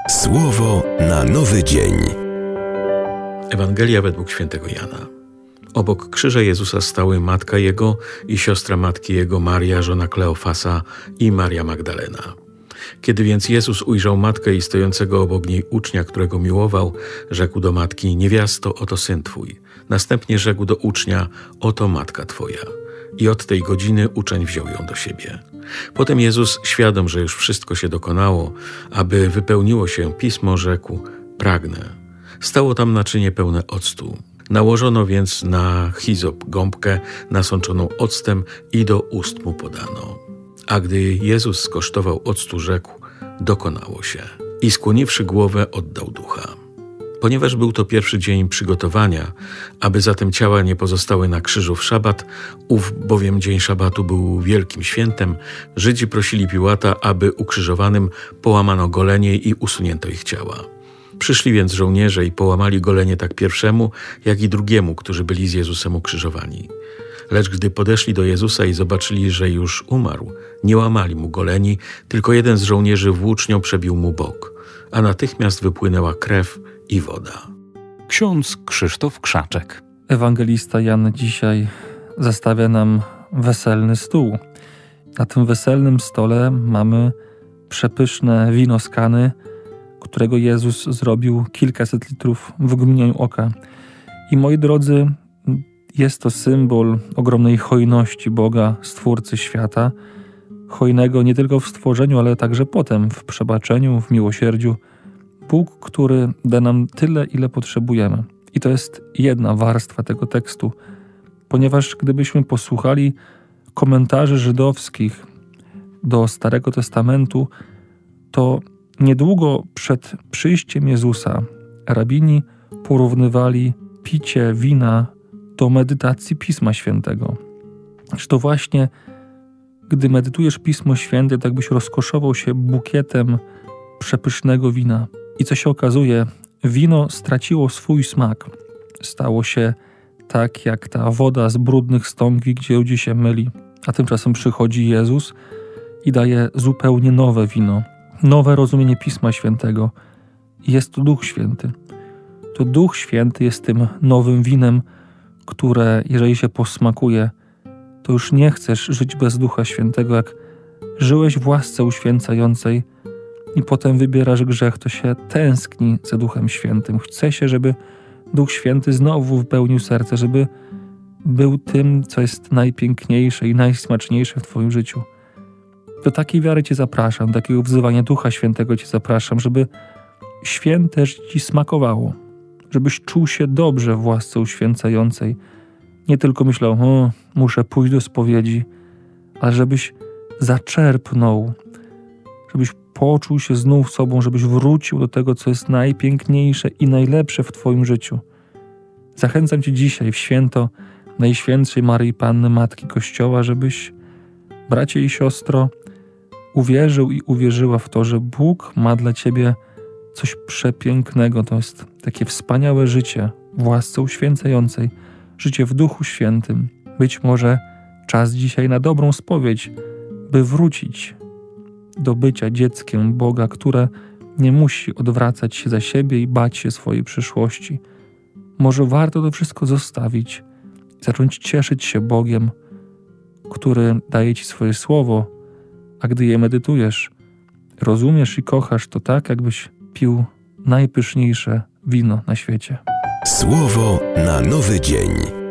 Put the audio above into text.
Słowo na nowy dzień. Ewangelia według świętego Jana. Obok krzyża Jezusa stały matka Jego i siostra matki Jego, Maria, żona Kleofasa i Maria Magdalena. Kiedy więc Jezus ujrzał matkę i stojącego obok niej ucznia, którego miłował, rzekł do matki: niewiasto, oto syn Twój. Następnie rzekł do ucznia: oto matka Twoja. I od tej godziny uczeń wziął ją do siebie. Potem Jezus, świadom, że już wszystko się dokonało, aby wypełniło się Pismo, rzekł: pragnę. Stało tam naczynie pełne octu. Nałożono więc na hizop gąbkę nasączoną octem i do ust mu podano. A gdy Jezus skosztował octu, rzekł: dokonało się. I skłoniwszy głowę, oddał ducha. Ponieważ był to pierwszy dzień przygotowania, aby zatem ciała nie pozostały na krzyżu w szabat, ów bowiem dzień szabatu był wielkim świętem, Żydzi prosili Piłata, aby ukrzyżowanym połamano golenie i usunięto ich ciała. Przyszli więc żołnierze i połamali golenie tak pierwszemu, jak i drugiemu, którzy byli z Jezusem ukrzyżowani. Lecz gdy podeszli do Jezusa i zobaczyli, że już umarł, nie łamali mu goleni, tylko jeden z żołnierzy włócznią przebił mu bok, a natychmiast wypłynęła krew i woda. Ksiądz Krzysztof Krzaczek. Ewangelista Jan dzisiaj zastawia nam weselny stół. Na tym weselnym stole mamy przepyszne wino z Kany, którego Jezus zrobił kilkaset litrów w mgnieniu oka. I moi drodzy, jest to symbol ogromnej hojności Boga, Stwórcy świata, hojnego nie tylko w stworzeniu, ale także potem w przebaczeniu, w miłosierdziu. Bóg, który da nam tyle, ile potrzebujemy. I to jest jedna warstwa tego tekstu, ponieważ gdybyśmy posłuchali komentarzy żydowskich do Starego Testamentu, to niedługo przed przyjściem Jezusa rabini porównywali picie wina do medytacji Pisma Świętego. Że to właśnie, gdy medytujesz Pismo Święte, tak byś rozkoszował się bukietem przepysznego wina. I co się okazuje, wino straciło swój smak. Stało się tak jak ta woda z brudnych stągwi, gdzie ludzi się myli. A tymczasem przychodzi Jezus i daje zupełnie nowe wino. Nowe rozumienie Pisma Świętego. Jest to Duch Święty. To Duch Święty jest tym nowym winem, które, jeżeli się posmakuje, to już nie chcesz żyć bez Ducha Świętego. Jak żyłeś w łasce uświęcającej i potem wybierasz grzech, to się tęskni za Duchem Świętym. Chce się, żeby Duch Święty znowu wypełnił serce, żeby był tym, co jest najpiękniejsze i najsmaczniejsze w Twoim życiu. Do takiej wiary Cię zapraszam, do takiego wzywania Ducha Świętego Cię zapraszam, żeby święte życie Ci smakowało, żebyś czuł się dobrze w łasce uświęcającej. Nie tylko myślał: muszę pójść do spowiedzi, ale żebyś zaczerpnął, żebyś poczuł się znów sobą, żebyś wrócił do tego, co jest najpiękniejsze i najlepsze w Twoim życiu. Zachęcam Cię dzisiaj w święto Najświętszej Maryi Panny, Matki Kościoła, żebyś, bracie i siostro, uwierzył i uwierzyła w to, że Bóg ma dla Ciebie coś przepięknego. To jest takie wspaniałe życie w łasce uświęcającej, życie w Duchu Świętym. Być może czas dzisiaj na dobrą spowiedź, by wrócić do bycia dzieckiem Boga, które nie musi odwracać się za siebie i bać się swojej przyszłości. Może warto to wszystko zostawić i zacząć cieszyć się Bogiem, który daje Ci swoje słowo, a gdy je medytujesz, rozumiesz i kochasz to tak, jakbyś pił najpyszniejsze wino na świecie. Słowo na nowy dzień.